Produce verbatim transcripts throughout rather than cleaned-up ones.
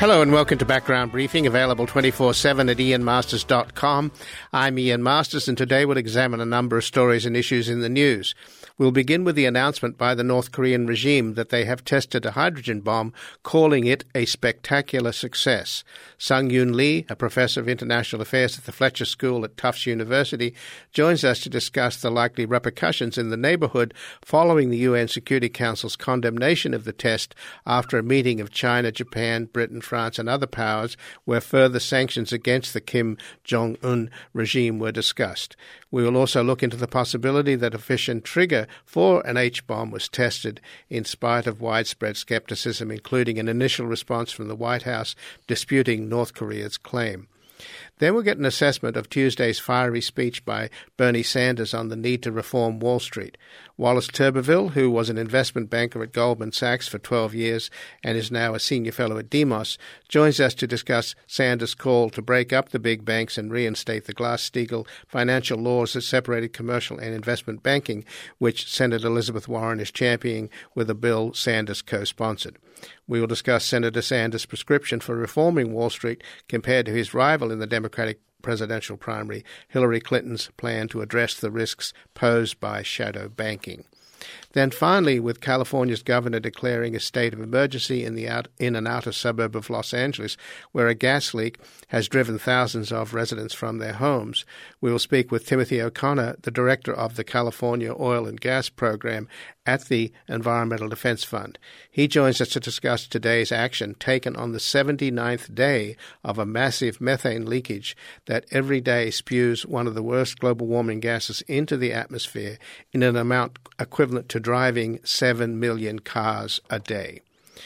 Hello and welcome to Background Briefing, available twenty-four seven at ian masters dot com. I'm Ian Masters, and today we'll examine a number of stories and issues in the news. We'll begin with the announcement by the North Korean regime that they have tested a hydrogen bomb, calling it a spectacular success. Sung-Yoon Lee, a professor of international affairs at the Fletcher School at Tufts University, joins us to discuss the likely repercussions in the neighborhood following the U N Security Council's condemnation of the test after a meeting of China, Japan, Britain, France and other powers where further sanctions against the Kim Jong-un regime were discussed. We will also look into the possibility that a fission trigger for an H-bomb was tested in spite of widespread skepticism, including an initial response from the White House disputing North Korea's claim. Then we'll get an assessment of Tuesday's fiery speech by Bernie Sanders on the need to reform Wall Street. Wallace Turbeville, who was an investment banker at Goldman Sachs for twelve years and is now a senior fellow at Demos, joins us to discuss Sanders' call to break up the big banks and reinstate the Glass-Steagall financial laws that separated commercial and investment banking, which Senator Elizabeth Warren is championing with a bill Sanders co-sponsored. We will discuss Senator Sanders' prescription for reforming Wall Street compared to his rival in the Democratic presidential primary, Hillary Clinton's plan to address the risks posed by shadow banking. Then finally, with California's governor declaring a state of emergency in the out, in an outer suburb of Los Angeles, where a gas leak has driven thousands of residents from their homes, we will speak with Timothy O'Connor, the director of the California Oil and Gas Program at the Environmental Defense Fund. He joins us to discuss today's action taken on the seventy-ninth day of a massive methane leakage that every day spews one of the worst global warming gases into the atmosphere in an amount equivalent to driving seven million cars a day.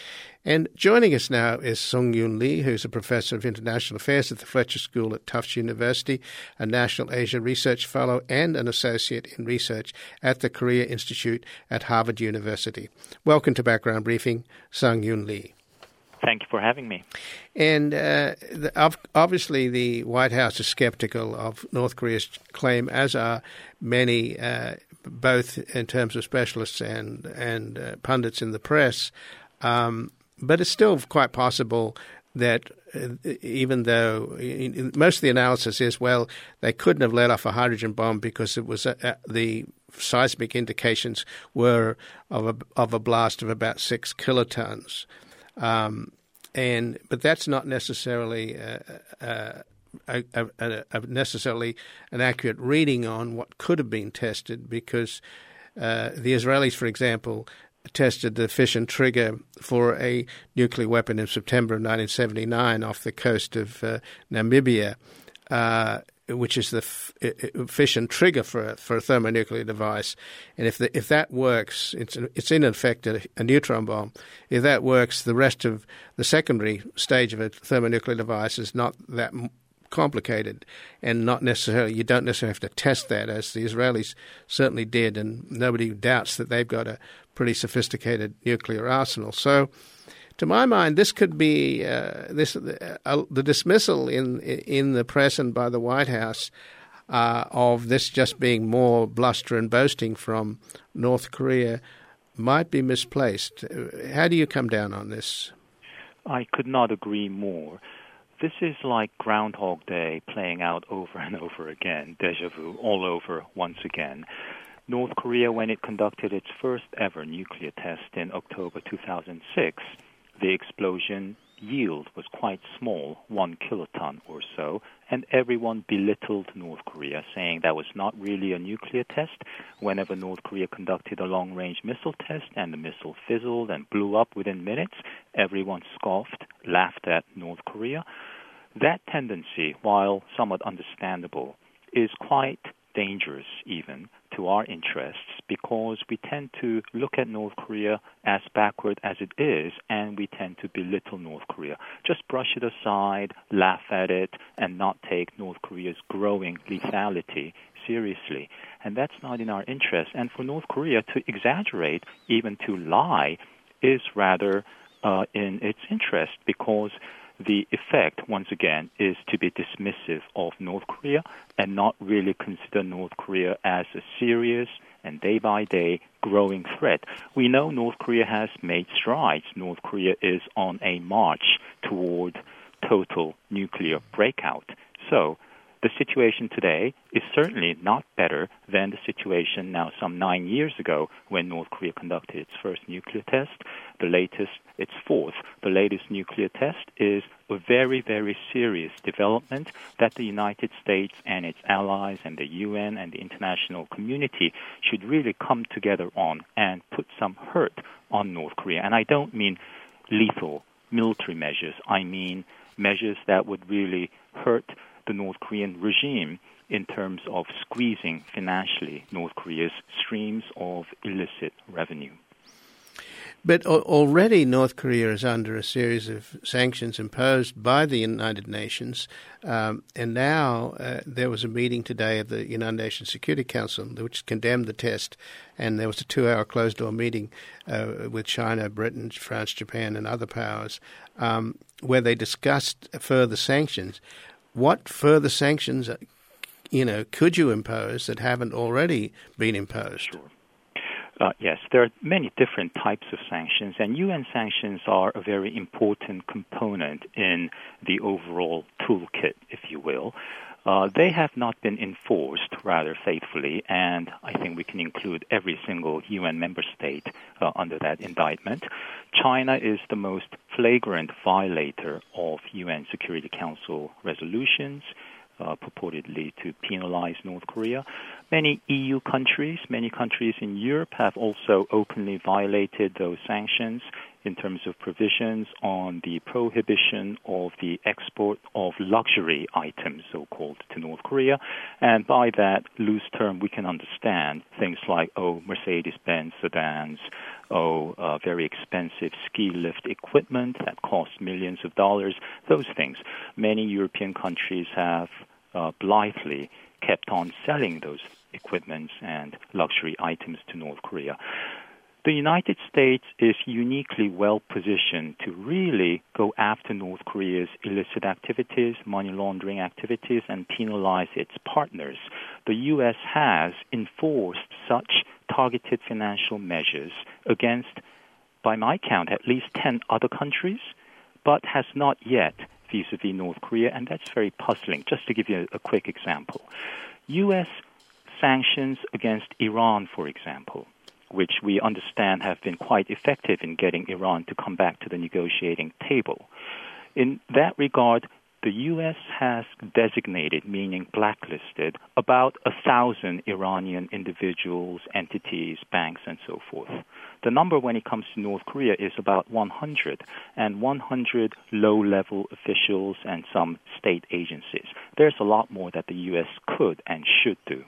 And joining us now is Sung-Yoon Lee, who's a professor of international affairs at the Fletcher School at Tufts University, a National Asia Research Fellow and an associate in research at the Korea Institute at Harvard University. Welcome to Background Briefing, Sung-Yoon Lee. Thank you for having me. And uh, the, obviously the White House is skeptical of North Korea's claim, as are many, uh, both in terms of specialists and, and uh, pundits in the press. Um, but it's still quite possible that uh, even though in, most of the analysis is, well, they couldn't have let off a hydrogen bomb because it was uh, the seismic indications were of a, of a blast of about six kilotons. Um, and but that's not necessarily uh, uh, a, a, a necessarily an accurate reading on what could have been tested, because uh, the Israelis, for example, tested the fission trigger for a nuclear weapon in September of nineteen seventy-nine off the coast of uh, Namibia, uh, which is the f- fission trigger for a, for a thermonuclear device. And if the, if that works, it's it's in effect a, a neutron bomb. If that works, the rest of the secondary stage of a thermonuclear device is not that complicated, and not necessarily you don't necessarily have to test that, as the Israelis certainly did, and nobody doubts that they've got a pretty sophisticated nuclear arsenal. So, to my mind, this could be uh, this uh, the dismissal in in the press and by the White House uh, of this just being more bluster and boasting from North Korea might be misplaced. How do you come down on this? I could not agree more. This is like Groundhog Day playing out over and over again, déjà vu all over once again. North Korea, when it conducted its first ever nuclear test in October two thousand six, the explosion yield was quite small, one kiloton or so, and everyone belittled North Korea, saying that was not really a nuclear test. Whenever North Korea conducted a long-range missile test and the missile fizzled and blew up within minutes, everyone scoffed, laughed at North Korea. That tendency, while somewhat understandable, is quite dangerous even to our interests, because we tend to look at North Korea as backward as it is, and we tend to belittle North Korea. Just brush it aside, laugh at it, and not take North Korea's growing lethality seriously. And that's not in our interest. And for North Korea to exaggerate, even to lie, is rather uh, in its interest, because the effect, once again, is to be dismissive of North Korea and not really consider North Korea as a serious and day by day growing threat. We know North Korea has made strides. North Korea is on a march toward total nuclear breakout. So the situation today is certainly not better than the situation now some nine years ago when North Korea conducted its first nuclear test. The latest, its fourth. The latest nuclear test is a very, very serious development that the United States and its allies and the U N and the international community should really come together on and put some hurt on North Korea. And I don't mean lethal military measures. I mean measures that would really hurt the North Korean regime in terms of squeezing financially North Korea's streams of illicit revenue. But already North Korea is under a series of sanctions imposed by the United Nations, um, and now uh, there was a meeting today of the United Nations Security Council which condemned the test, and there was a two-hour closed-door meeting uh, with China, Britain, France, Japan, and other powers um, where they discussed further sanctions. What further sanctions, you know, could you impose that haven't already been imposed? Sure. Uh, yes, there are many different types of sanctions, and U N sanctions are a very important component in the overall toolkit, if you will. Uh, they have not been enforced rather faithfully, and I think we can include every single U N member state uh, under that indictment. China is the most flagrant violator of U N Security Council resolutions, Uh, purportedly to penalize North Korea. Many E U countries, many countries in Europe have also openly violated those sanctions in terms of provisions on the prohibition of the export of luxury items, so-called, to North Korea. And by that loose term, we can understand things like, oh, Mercedes-Benz sedans, oh, uh, very expensive ski lift equipment that costs millions of dollars, those things. Many European countries have uh, blithely kept on selling those equipments and luxury items to North Korea. The United States is uniquely well-positioned to really go after North Korea's illicit activities, money laundering activities, and penalize its partners. The U S has enforced such targeted financial measures against, by my count, at least ten other countries, but has not yet vis-a-vis North Korea, and that's very puzzling. Just to give you a, a quick example, U S sanctions against Iran, for example, which we understand have been quite effective in getting Iran to come back to the negotiating table. In that regard, the U S has designated, meaning blacklisted, about a thousand Iranian individuals, entities, banks, and so forth. The number when it comes to North Korea is about one hundred, and one hundred low-level officials and some state agencies. There's a lot more that the U S could and should do.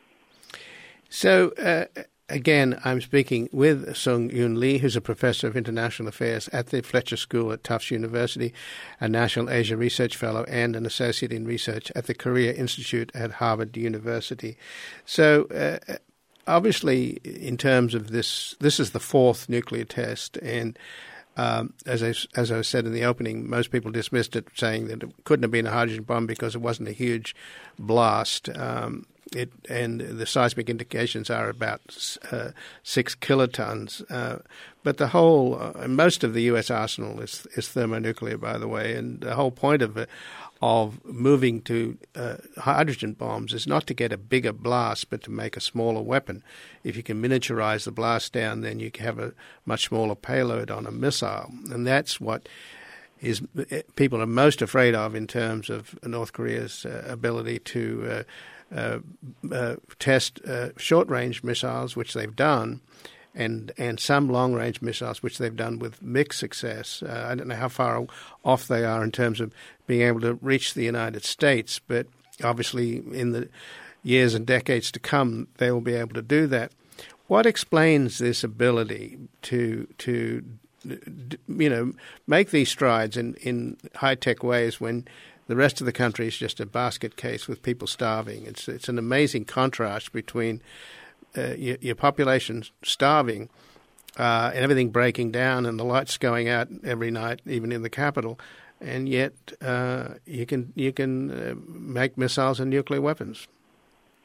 So, uh, again, I'm speaking with Sung-Yoon Lee, who's a professor of international affairs at the Fletcher School at Tufts University, a National Asia Research Fellow, and an associate in research at the Korea Institute at Harvard University. So, uh, obviously, in terms of this, this is the fourth nuclear test, and um, as I, as I said in the opening, most people dismissed it, saying that it couldn't have been a hydrogen bomb because it wasn't a huge blast. Um, It, and the seismic indications are about uh, six kilotons. Uh, but the whole, uh, most of the U S arsenal is, is thermonuclear, by the way, and the whole point of it, of moving to uh, hydrogen bombs is not to get a bigger blast, but to make a smaller weapon. If you can miniaturize the blast down, then you can have a much smaller payload on a missile. And that's what is people are most afraid of in terms of North Korea's uh, ability to uh, Uh, uh, test uh, short-range missiles, which they've done, and and some long-range missiles, which they've done with mixed success. Uh, I don't know how far off they are in terms of being able to reach the United States, but obviously in the years and decades to come, they will be able to do that. What explains this ability to to you know make these strides in, in high-tech ways when the rest of the country is just a basket case with people starving? It's it's an amazing contrast between uh, your, your population starving uh, and everything breaking down and the lights going out every night, even in the capital, and yet uh, you can you can uh, make missiles and nuclear weapons.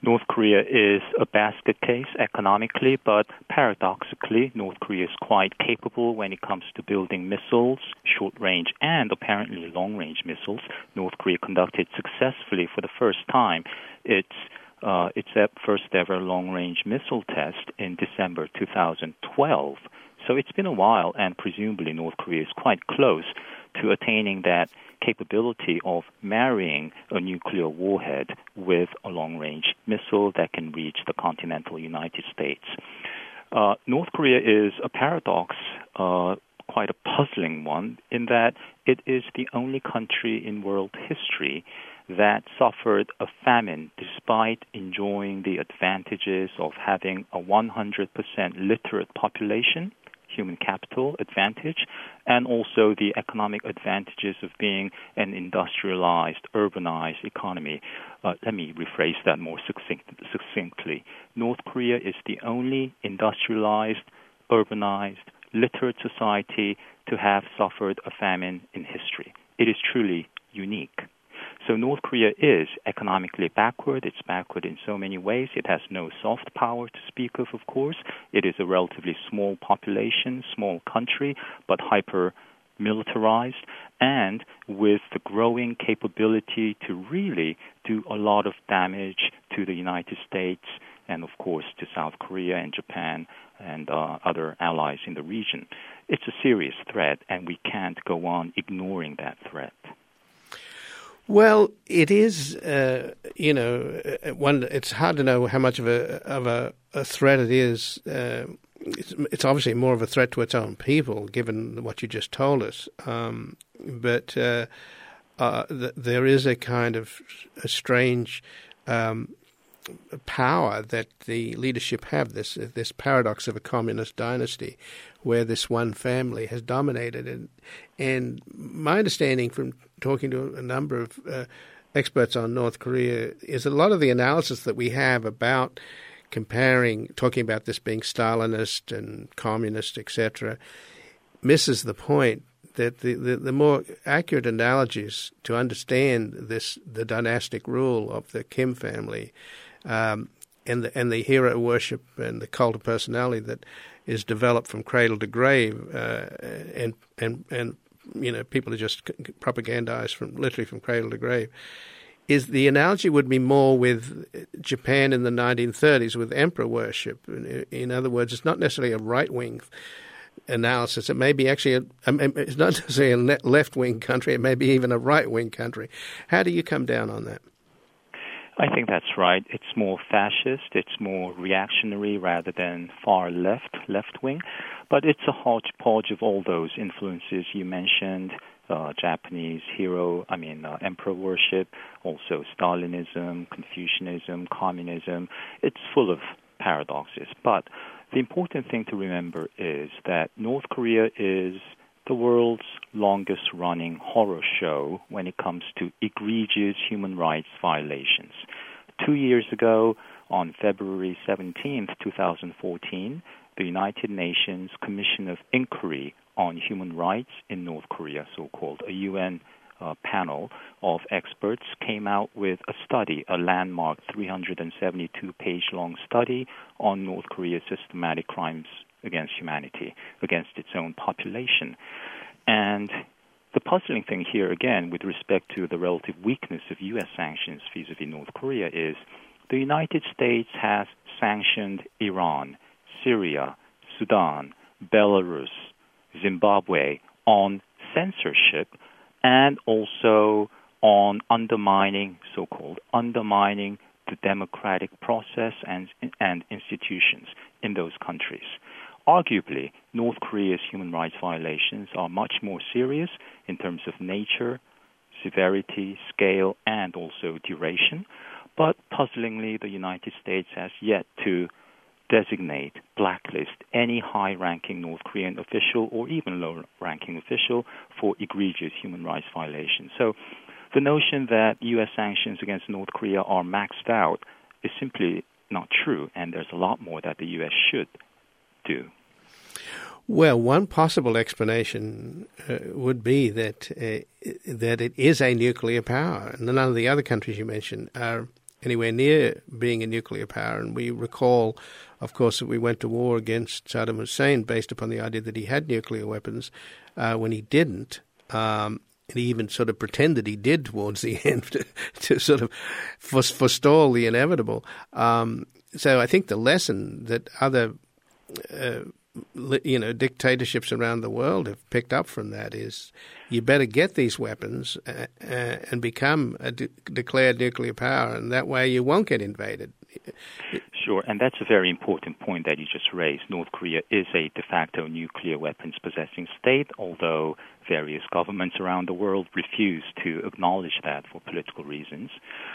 North Korea is a basket case economically, but paradoxically, North Korea is quite capable when it comes to building missiles, short-range and apparently long-range missiles. North Korea conducted successfully for the first time its uh, its first-ever long-range missile test in December two thousand twelve. So it's been a while, and presumably North Korea is quite close to attaining that capability of marrying a nuclear warhead with a long-range missile that can reach the continental United States. Uh, North Korea is a paradox, uh, quite a puzzling one, in that it is the only country in world history that suffered a famine despite enjoying the advantages of having a one hundred percent literate population, human capital advantage, and also the economic advantages of being an industrialized, urbanized economy. Uh, let me rephrase that more succinct, succinctly. North Korea is the only industrialized, urbanized, literate society to have suffered a famine in history. It is truly unique. So North Korea is economically backward. It's backward in so many ways. It has no soft power to speak of, of course. It is a relatively small population, small country, but hyper-militarized, and with the growing capability to really do a lot of damage to the United States and, of course, to South Korea and Japan and uh, other allies in the region. It's a serious threat, and we can't go on ignoring that threat. Well, it is, uh, you know, one. It's hard to know how much of a of a, a threat it is. Uh, it's, it's obviously more of a threat to its own people, given what you just told us. Um, but uh, uh, th- there is a kind of a strange um, power that the leadership have. This this paradox of a communist dynasty, where this one family has dominated. And, and my understanding from talking to a number of uh, experts on North Korea is a lot of the analysis that we have about comparing, talking about this being Stalinist and communist, et cetera, misses the point that the, the, the more accurate analogies to understand this, the dynastic rule of the Kim family, um, and the, and the hero worship and the cult of personality that is developed from cradle to grave, uh, and and and you know people are just propagandized from literally from cradle to grave. Is the analogy would be more with Japan in the nineteen thirties with emperor worship. In, in other words, it's not necessarily a right wing analysis. It may be actually a, it's not necessarily a left wing country. It may be even a right wing country. How do you come down on that? I think that's right. It's more fascist, it's more reactionary rather than far left, left-wing. But it's a hodgepodge of all those influences you mentioned, uh, Japanese hero, I mean, uh, emperor worship, also Stalinism, Confucianism, communism. It's full of paradoxes. But the important thing to remember is that North Korea is the world's longest-running horror show when it comes to egregious human rights violations. Two years ago, on February seventeenth, twenty fourteen, the United Nations Commission of Inquiry on Human Rights in North Korea, so-called a U N uh, panel of experts, came out with a study, a landmark three hundred seventy-two page long study on North Korea's systematic crimes against humanity, against its own population. And the puzzling thing here, again, with respect to the relative weakness of U S sanctions vis-a-vis North Korea is the United States has sanctioned Iran, Syria, Sudan, Belarus, Zimbabwe on censorship and also on undermining, so-called undermining the democratic process and, and institutions in those countries. Arguably, North Korea's human rights violations are much more serious in terms of nature, severity, scale, and also duration. But puzzlingly, the United States has yet to designate, blacklist any high-ranking North Korean official or even low-ranking official for egregious human rights violations. So the notion that U S sanctions against North Korea are maxed out is simply not true, and there's a lot more that the U S should do. Well, one possible explanation uh, would be that uh, that it is a nuclear power, and none of the other countries you mentioned are anywhere near being a nuclear power. And we recall, of course, that we went to war against Saddam Hussein based upon the idea that he had nuclear weapons uh, when he didn't. Um, and he even sort of pretended he did towards the end to, to sort of forestall the inevitable. Um, so I think the lesson that other uh, you know, dictatorships around the world have picked up from that is you better get these weapons uh, uh, and become a de- declared nuclear power, and that way you won't get invaded. Sure, and that's a very important point that you just raised. North Korea is a de facto nuclear weapons possessing state, although various governments around the world refuse to acknowledge that for political reasons.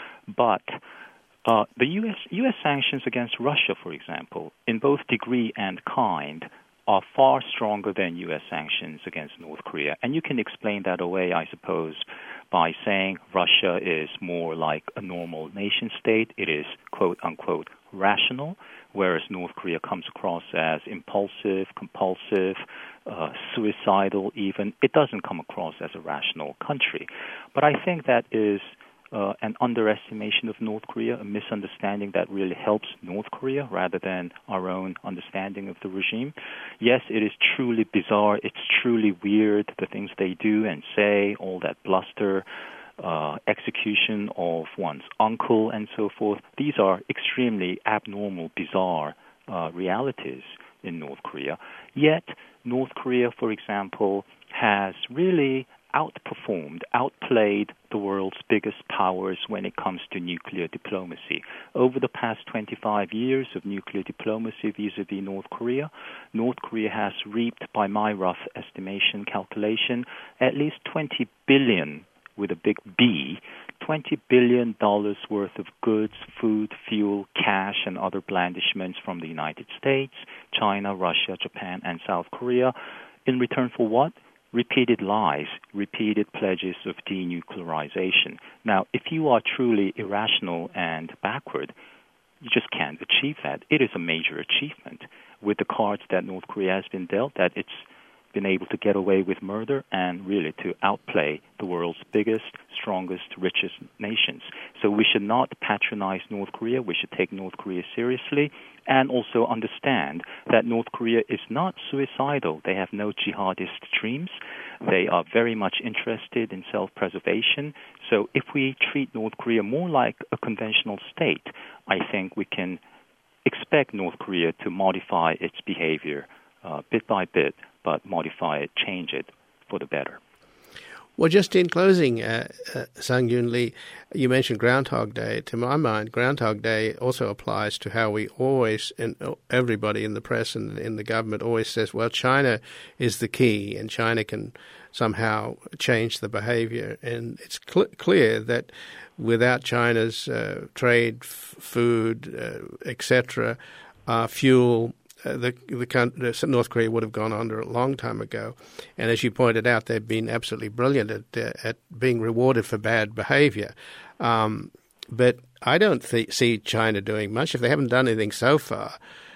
But Uh, the U S U S sanctions against Russia, for example, in both degree and kind, are far stronger than U S sanctions against North Korea. And you can explain that away, I suppose, by saying Russia is more like a normal nation state. It is, quote unquote, rational, whereas North Korea comes across as impulsive, compulsive, uh, suicidal even. It doesn't come across as a rational country. But I think that is Uh, an underestimation of North Korea, a misunderstanding that really helps North Korea rather than our own understanding of the regime. Yes, it is truly bizarre. It's truly weird, the things they do and say, all that bluster, uh, execution of one's uncle and so forth. These are extremely abnormal, bizarre uh, realities in North Korea. Yet, North Korea, for example, has really outperformed, outplayed the world's biggest powers when it comes to nuclear diplomacy. Over the past twenty-five years of nuclear diplomacy vis-a-vis North Korea, North Korea has reaped, by my rough estimation calculation, at least twenty billion, with a big B, twenty billion dollars worth of goods, food, fuel, cash, and other blandishments from the United States, China, Russia, Japan, and South Korea. In return for what? Repeated lies, repeated pledges of denuclearization. Now, if you are truly irrational and backward, you just can't achieve that. It is a major achievement with the cards that North Korea has been dealt, that it's been able to get away with murder and really to outplay the world's biggest, strongest, richest nations. So we should not patronize North Korea. We should take North Korea seriously and also understand that North Korea is not suicidal. They have no jihadist dreams. They are very much interested in self-preservation. So if we treat North Korea more like a conventional state, I think we can expect North Korea to modify its behavior uh, bit by bit, but modify it, change it for the better. Well, just in closing, uh, uh, Sang-Yoon Lee, you mentioned Groundhog Day. To my mind, Groundhog Day also applies to how we always, and everybody in the press and in the government always says, well, China is the key and China can somehow change the behavior. And it's cl- clear that without China's uh, trade, f- food, uh, et cetera, uh, fuel, Uh, the, the, the North Korea would have gone under a long time ago. And as you pointed out, they've been absolutely brilliant at, uh, at being rewarded for bad behavior. Um, but I don't th- see China doing much if they haven't done anything so far.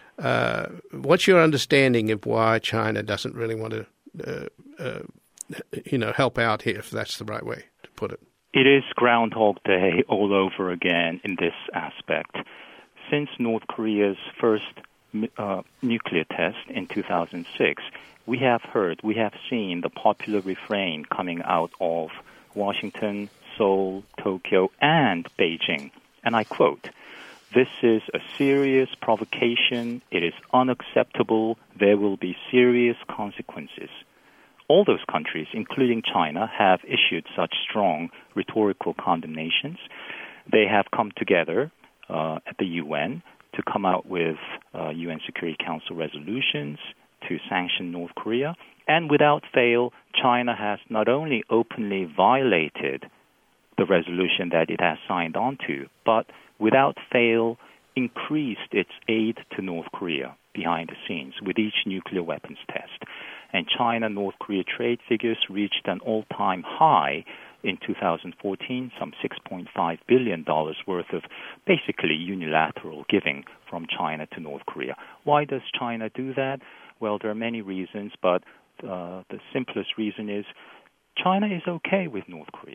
Uh, what's your understanding of why China doesn't really want to, uh, uh, you know, help out here, if that's the right way to put it? It is Groundhog Day all over again in this aspect. Since North Korea's first Uh, nuclear test in two thousand six, we have heard, we have seen the popular refrain coming out of Washington, Seoul, Tokyo, and Beijing. And I quote, "This is a serious provocation. It is unacceptable. There will be serious consequences." All those countries, including China, have issued such strong rhetorical condemnations. They have come together uh, at the U N to come out with uh, U N Security Council resolutions to sanction North Korea. And without fail, China has not only openly violated the resolution that it has signed on to, but without fail increased its aid to North Korea behind the scenes with each nuclear weapons test. And China-North Korea trade figures reached an all-time high in two thousand fourteen, some six point five billion dollars worth of basically unilateral giving from China to North Korea. Why does China do that? Well, there are many reasons, but uh, the simplest reason is China is okay with North Korea.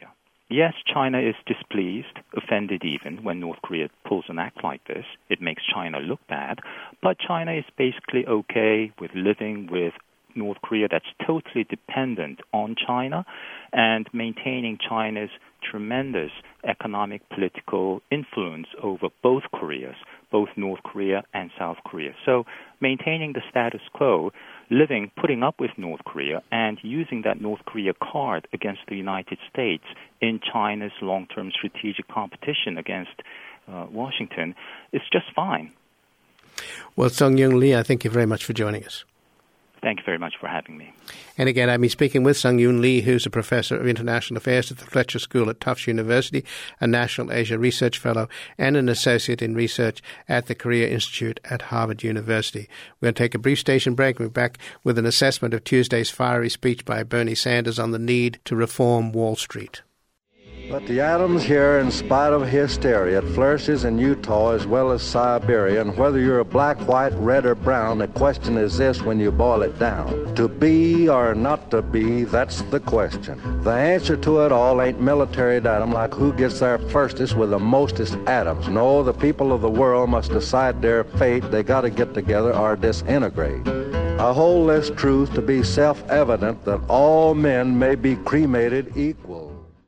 Yes, China is displeased, offended even, when North Korea pulls an act like this. It makes China look bad. But China is basically okay with living with North Korea that's totally dependent on China and maintaining China's tremendous economic, political influence over both Koreas, both North Korea and South Korea. So maintaining the status quo, living, putting up with North Korea, and using that North Korea card against the United States in China's long-term strategic competition against uh, Washington is just fine. Well, Sung-Yoon Lee, I thank you very much for joining us. Thank you very much for having me. And again, I've been speaking with Sung-Yoon Lee, who's a professor of international affairs at the Fletcher School at Tufts University, a National Asia Research Fellow, and an associate in research at the Korea Institute at Harvard University. We're going to take a brief station break and we're back with an assessment of Tuesday's fiery speech by Bernie Sanders on the need to reform Wall Street. But the atoms here, in spite of hysteria, it flourishes in Utah as well as Siberia, and whether you're black, white, red, or brown, the question is this when you boil it down. To be or not to be, that's the question. The answer to it all ain't military datum, like who gets there firstest with the mostest atoms. No, the people of the world must decide their fate. They got to get together or disintegrate. I hold this truth to be self-evident that all men may be cremated equal.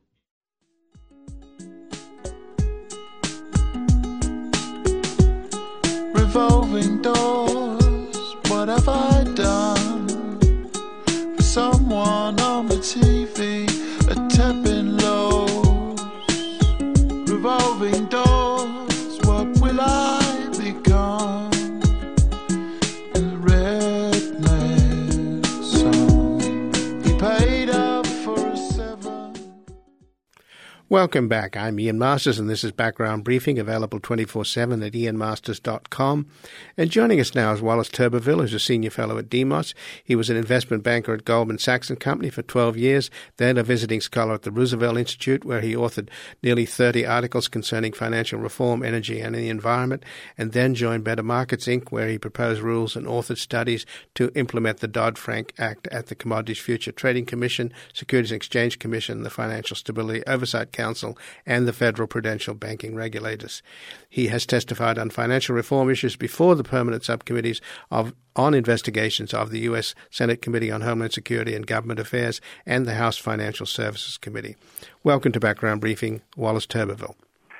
Revolving doors, what have I done? For someone on the T V, a tapping lows. Revolving doors, what will I become? In the redneck song, he paid up for a seven. Welcome back. I'm Ian Masters, and this is Background Briefing, available twenty-four seven at ian masters dot com. And joining us now is Wallace Tuberville, who's a senior fellow at Demos. He was an investment banker at Goldman Sachs and Company for twelve years, then a visiting scholar at the Roosevelt Institute, where he authored nearly thirty articles concerning financial reform, energy, and the environment, and then joined Better Markets, Incorporated, where he proposed rules and authored studies to implement the Dodd-Frank Act at the Commodities Future Trading Commission, Securities and Exchange Commission, the Financial Stability Oversight Council, and the Federal Prudential Banking Regulators. He has testified on financial reform issues before the permanent subcommittees of on investigations of the U S Senate Committee on Homeland Security and Government Affairs and the House Financial Services Committee. Welcome to Background Briefing, Wallace Tuberville.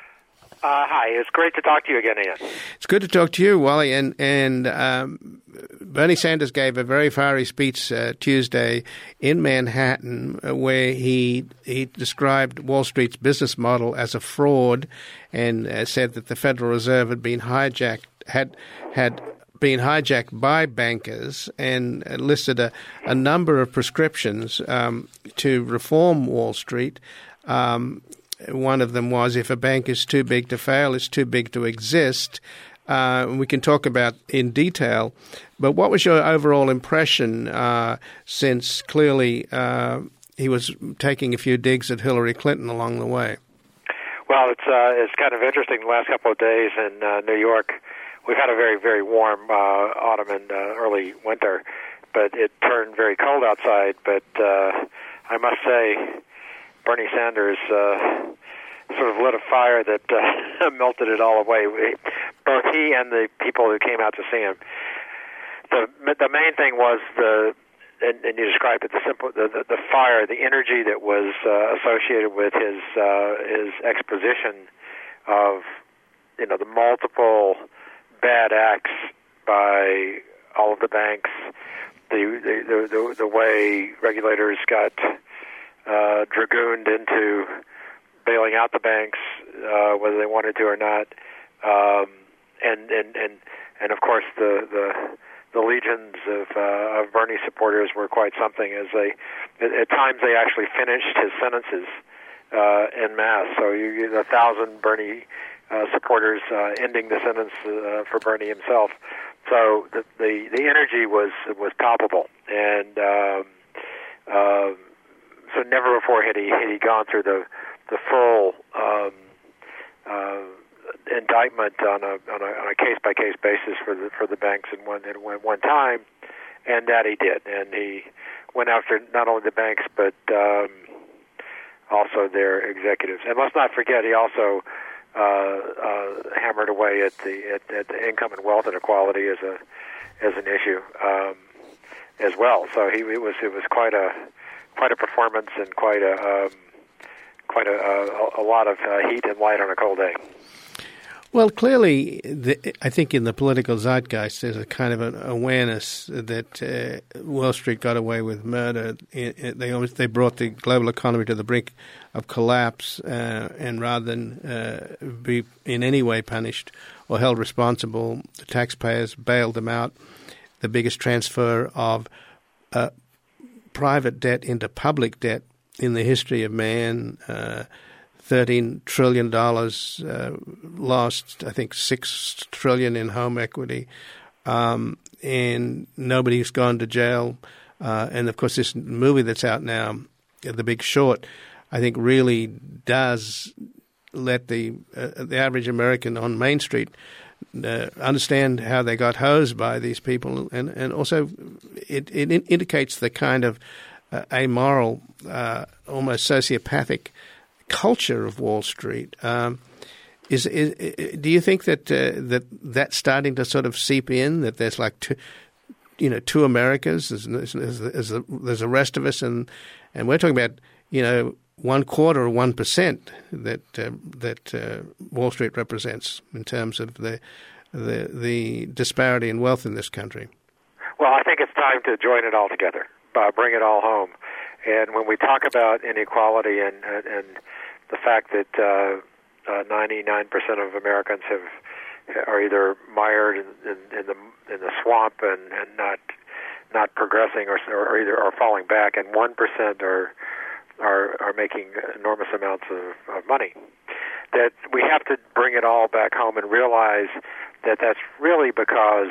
Uh, hi, it's great to talk to you again, Ian. It's good to talk to you, Wally. And, and um, Bernie Sanders gave a very fiery speech uh, Tuesday in Manhattan uh, where he he described Wall Street's business model as a fraud and uh, said that the Federal Reserve had been hijacked, had had been hijacked by bankers, and listed a, a number of prescriptions um, to reform Wall Street. Um, One of them was, if a bank is too big to fail, it's too big to exist. Uh, we can talk about in detail. But what was your overall impression, uh, since clearly uh, he was taking a few digs at Hillary Clinton along the way? Well, it's uh, it's kind of interesting. The last couple of days in uh, New York, we've had a very, very warm uh, autumn and uh, early winter, but it turned very cold outside. But uh, I must say, Bernie Sanders uh, sort of lit a fire that uh, melted it all away. Both he and the people who came out to see him. The the main thing was the, and, and you described it, the simple, the, the, the fire, the energy that was uh, associated with his uh, his exposition of, you know, the multiple bad acts by all of the banks, the the the, the, the way regulators got Uh, dragooned into bailing out the banks, uh, whether they wanted to or not, um, and and and and of course the the, the legions of uh, of Bernie supporters were quite something. As they at, at times they actually finished his sentences uh, en masse. So you get a thousand Bernie uh, supporters uh, ending the sentence uh, for Bernie himself. So the the, the energy was was palpable, and um, uh, so never before had he had he gone through the the full um, uh, indictment on a on a on a case by case basis for the for the banks in one in one, one time, and that he did, and he went after not only the banks but um, also their executives. And let's not forget, he also uh, uh, hammered away at the at, at the income and wealth inequality as a as an issue um, as well. So he it was it was quite a quite a performance and quite a um, quite a, a, a lot of uh, heat and light on a cold day. Well, clearly, the, I think in the political zeitgeist, there's a kind of an awareness that uh, Wall Street got away with murder. It, it, they almost, they brought the global economy to the brink of collapse, uh, and rather than uh, be in any way punished or held responsible, the taxpayers bailed them out. The biggest transfer of uh, private debt into public debt in the history of man. Uh, thirteen trillion dollars uh, lost, I think six trillion dollars in home equity, um, and nobody's gone to jail. Uh, and, of course, this movie that's out now, The Big Short, I think really does let the uh, the average American on Main Street uh, understand how they got hosed by these people. And, and also it, it indicates the kind of uh, amoral, uh, almost sociopathic culture of Wall Street. Um, is, is do you think that uh, that that's starting to sort of seep in? That there's like two, you know, two Americas. There's, there's, there's, the, there's the rest of us, and and we're talking about you know one quarter or one percent that uh, that uh, Wall Street represents in terms of the the the disparity in wealth in this country. Well, I think it's time to join it all together, uh, bring it all home. And when we talk about inequality and and, and the fact that uh, uh, ninety-nine percent of Americans have are either mired in, in, in the in the swamp and, and not not progressing, or, or either are falling back, and one percent are are are making enormous amounts of, of money, that we have to bring it all back home and realize that that's really because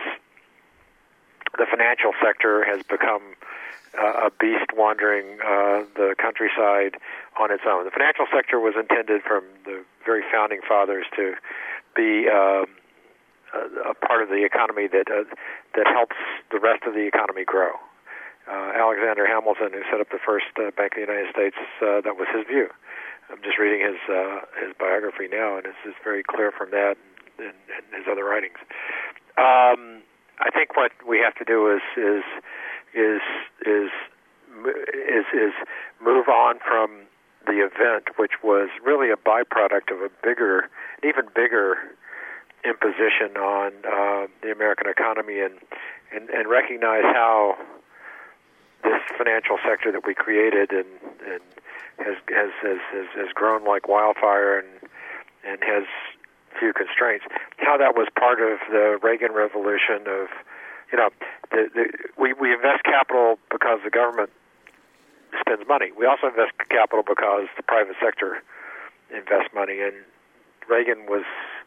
the financial sector has become Uh, a beast wandering uh, the countryside on its own. The financial sector was intended from the very founding fathers to be um, a, a part of the economy that uh, that helps the rest of the economy grow. Uh, Alexander Hamilton, who set up the first uh, Bank of the United States, uh, that was his view. I'm just reading his uh, his biography now, and it's, it's very clear from that and, and his other writings. Um, I think what we have to do is is is is is is move on from the event, which was really a byproduct of a bigger, even bigger imposition on uh, the American economy, and, and and recognize how this financial sector that we created and, and has, has has has has grown like wildfire and and has few constraints. How that was part of the Reagan Revolution of You know, the, the, we, we invest capital because the government spends money. We also invest capital because the private sector invests money. And Reagan was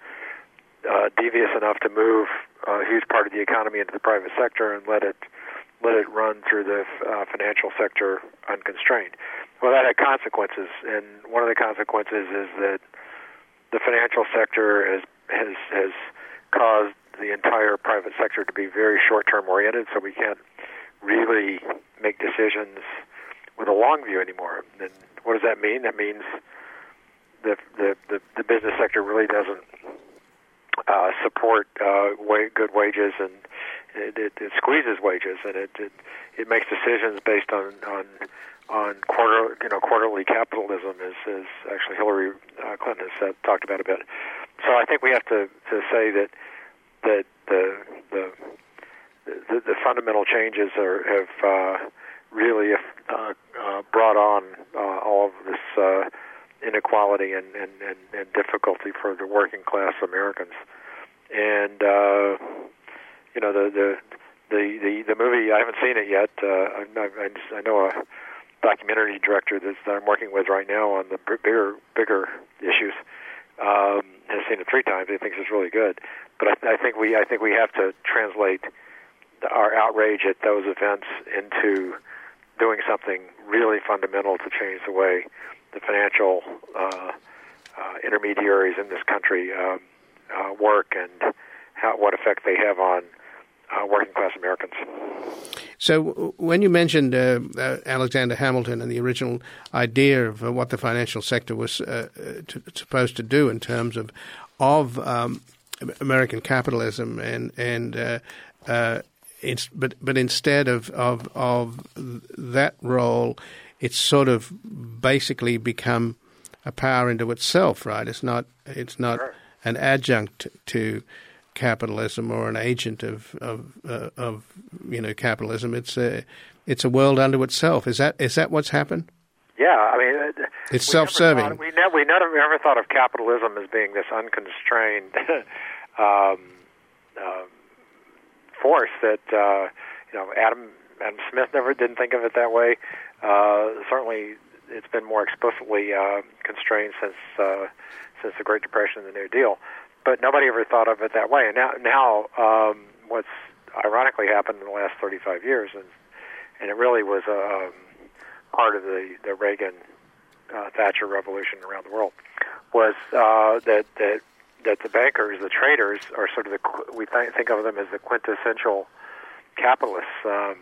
uh, devious enough to move a huge part of the economy into the private sector and let it let it run through the uh, financial sector unconstrained. Well, that had consequences, and one of the consequences is that the financial sector has has has caused the entire private sector to be very short-term oriented, so we can't really make decisions with a long view anymore. And what does that mean? That means the the, the, the business sector really doesn't uh, support uh, wa- good wages, and it, it, it squeezes wages, and it, it it makes decisions based on on on quarter you know quarterly capitalism, as, as actually Hillary uh, Clinton has uh, talked about a bit. So I think we have to, to say that. that the the, the the fundamental changes are, have uh, really uh, uh, brought on uh, all of this uh, inequality and, and, and, and difficulty for the working class Americans. And uh, you know the, the the the the movie, I haven't seen it yet. Uh, I, I, just, I know a documentary director that I'm working with right now on the bigger bigger issues. Um, has seen it three times. He thinks it's really good. But I, I think we I think we have to translate the, our outrage at those events into doing something really fundamental to change the way the financial uh, uh, intermediaries in this country um, uh, work and how, what effect they have on uh, working class Americans. So when you mentioned uh, uh, Alexander Hamilton and the original idea of uh, what the financial sector was uh, to, supposed to do in terms of of um, American capitalism, and and uh, uh, it's but but instead of, of of that role, it's sort of basically become a power into itself, right? It's not it's not Sure. an adjunct to capitalism or an agent of of uh, of you know capitalism. It's a it's a world unto itself. Is that is that what's happened? Yeah, I mean, uh, It's we self-serving. Never thought, we, ne- we never never thought of capitalism as being this unconstrained um, uh, force that uh, you know Adam Adam Smith never didn't think of it that way. Uh, certainly, it's been more explicitly uh, constrained since uh, since the Great Depression and the New Deal. But nobody ever thought of it that way. And now, now um, what's ironically happened in the last thirty-five years, and and it really was a um, part of the, the Reagan uh, Thatcher revolution around the world, was uh, that that that the bankers, the traders, are sort of the we th- think of them as the quintessential capitalists. Um,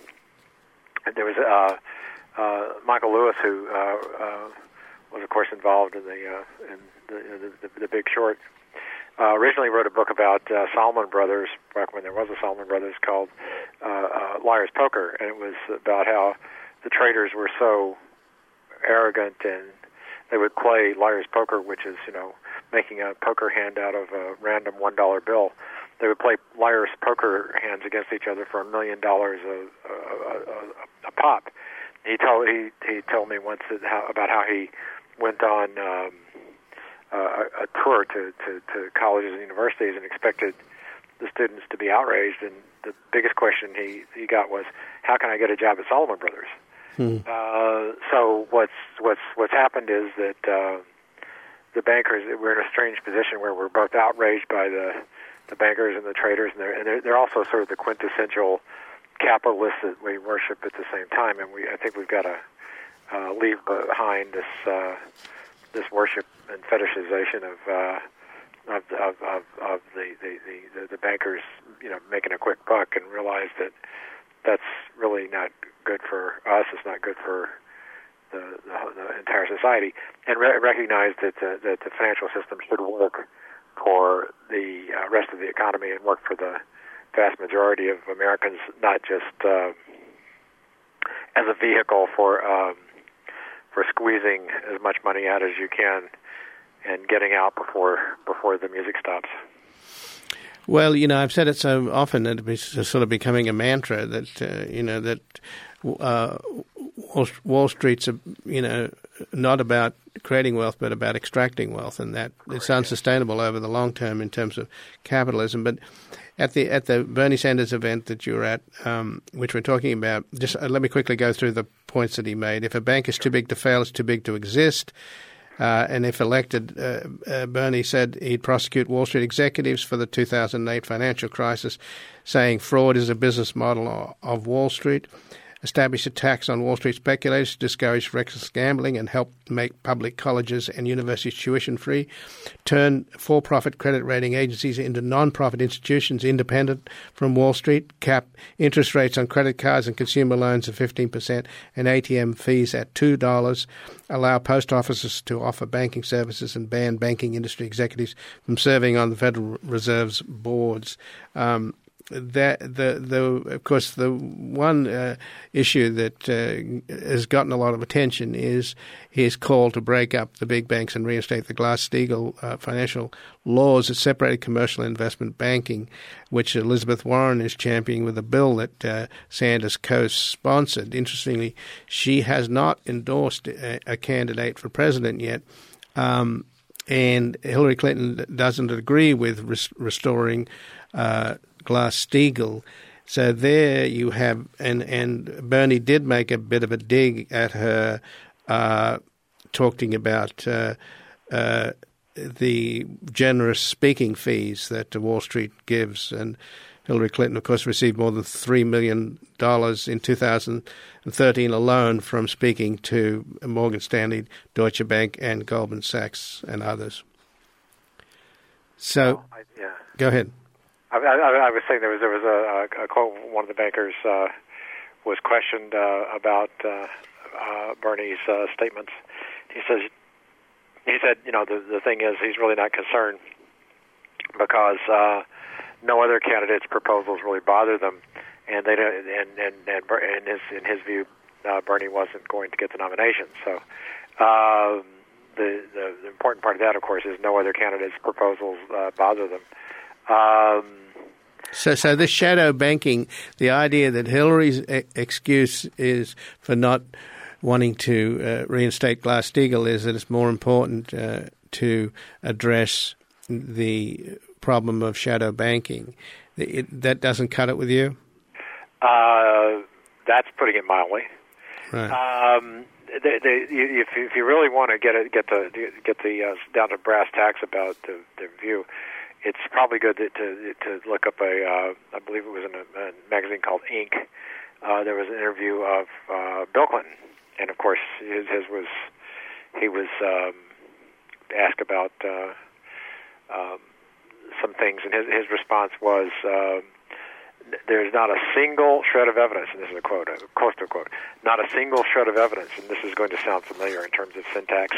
there was uh, uh, Michael Lewis, who uh, uh, was of course involved in the uh, in the, the, the Big Short. Uh, originally wrote a book about uh, Salomon Brothers, back when there was a Salomon Brothers, called uh, uh, Liar's Poker, and it was about how the traders were so arrogant, and they would play Liar's Poker, which is, you know, making a poker hand out of a random one dollar bill. They would play Liar's Poker hands against each other for a million dollars a, a, a, a pop. He told he he told me once that how, about how he went on um, uh, a tour to, to, to colleges and universities and expected the students to be outraged, and the biggest question he, he got was, how can I get a job at Salomon Brothers? Hmm. Uh, so what's what's what's happened is that uh, the bankers, we're in a strange position where we're both outraged by the the bankers and the traders, and they're and they're, they're also sort of the quintessential capitalists that we worship at the same time. And we I think we've got to uh, leave behind this uh, this worship and fetishization of uh, of, of of of the the, the the bankers, you know, making a quick buck, and realize that that's really not good for us. It's not good for the, the, the entire society, and re- recognize that the, that the financial system should work for the uh, rest of the economy and work for the vast majority of Americans, not just uh, as a vehicle for um, for squeezing as much money out as you can and getting out before before the music stops. Well, you know, I've said it so often that it's sort of becoming a mantra that, uh, you know, that uh, Wall, Wall Street's, you know, not about creating wealth but about extracting wealth, and that it's unsustainable over the long term in terms of capitalism. But at the at the Bernie Sanders event that you were at, um, which we're talking about, just uh, let me quickly go through the points that he made. If a bank is too big to fail, it's too big to exist. Uh, and if elected, uh, uh, Bernie said he'd prosecute Wall Street executives for the two thousand eight financial crisis, saying fraud is a business model of Wall Street, establish a tax on Wall Street speculators to discourage reckless gambling and help make public colleges and universities tuition-free, turn for-profit credit rating agencies into non-profit institutions independent from Wall Street, cap interest rates on credit cards and consumer loans at fifteen percent and A T M fees at two dollars, allow post offices to offer banking services and ban banking industry executives from serving on the Federal Reserve's boards. Um, That the the of course the one uh, issue that uh, has gotten a lot of attention is his call to break up the big banks and reinstate the Glass-Steagall uh, financial laws that separated commercial and investment banking, which Elizabeth Warren is championing with a bill that uh, Sanders co-sponsored. Interestingly, she has not endorsed a, a candidate for president yet. Um, and Hillary Clinton doesn't agree with res- restoring uh, Glass-Steagall. So there you have, and, and Bernie did make a bit of a dig at her, uh, talking about uh, uh, the generous speaking fees that Wall Street gives. And Hillary Clinton, of course, received more than three million dollars in two thousand thirteen alone from speaking to Morgan Stanley, Deutsche Bank, and Goldman Sachs and others. So, well, I, yeah. Go ahead. I, I, I was saying there was there was a, a quote one of the bankers uh, was questioned uh, about uh, uh, Bernie's uh, statements. He says, he said, you know, the the thing is, he's really not concerned because uh, no other candidate's proposals really bother them, and they don't, and and and in his in his view, uh, Bernie wasn't going to get the nomination. So. Uh, The, the, the important part of that, of course, is no other candidate's proposals uh, bother them. Um, so, so this shadow banking, the idea that Hillary's e- excuse is for not wanting to uh, reinstate Glass-Steagall is that it's more important uh, to address the problem of shadow banking. It, that doesn't cut it with you? Uh, that's putting it mildly. Right. Um, They, they, if, if you really want to get it, get the get the uh, down to brass tacks about the, the view, it's probably good to to, to look up a uh, I believe it was in a, a magazine called Ink. Uh, there was an interview of uh, Bill Clinton, and of course his, his was he was um, asked about uh, um, some things, and his his response was. Uh, There's not a single shred of evidence, and this is a quote, a close to a quote, not a single shred of evidence, and this is going to sound familiar in terms of syntax.